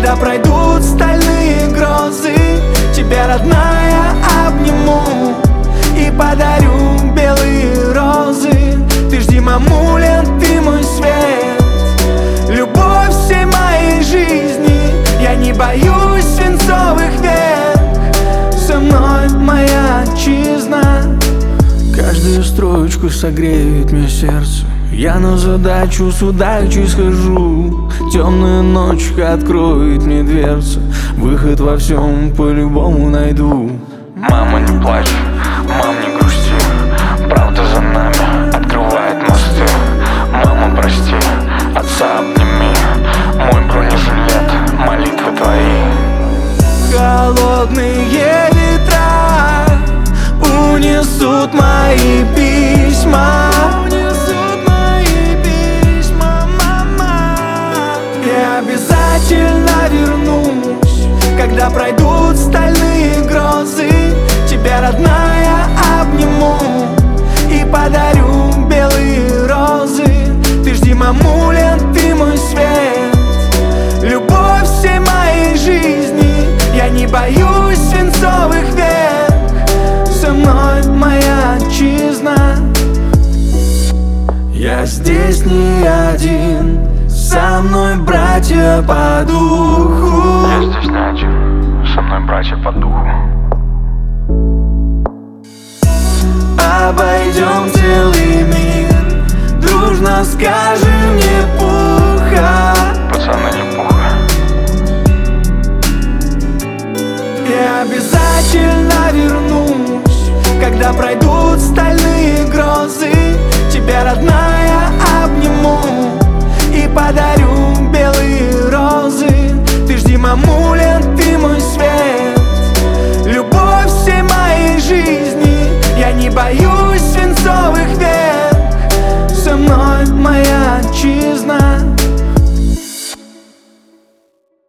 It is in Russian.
Когда пройдут стальные грозы, тебя, родная, обниму и подарю белые розы. Ты жди, мамуля, ты мой свет, любовь всей моей жизни. Я не боюсь свинцовых век, со мной моя отчизна. Каждую строчку согреет мне сердце. Я на задачу с удачей схожу. Темная ночка откроет мне дверцу. Выход во всем по-любому найду. Мама, не плачь, мам, не грусти, правда за нами открывает мосты. Мама, прости, отца обними, мой бронежилет, молитвы твои. Холодные ветра унесут мои письма. Я обязательно вернусь, когда пройдут стальные грозы. Тебя, родная, обниму и подарю белые розы. Ты жди, мамуля, ты мой свет, любовь всей моей жизни. Я не боюсь свинцовых век, со мной моя отчизна. Я здесь не один, со мной братья по духу. Я здесь не один, со мной братья по духу. Обойдем целый мир, дружно скажем не пуха. Пацаны, не пуха. Я обязательно вернусь, когда пройдут стальные грозы. Тебя, родная, обниму и подарю белые розы. Ты жди, мамуля, ты мой свет, любовь всей моей жизни. Я не боюсь свинцовых век, со мной моя отчизна.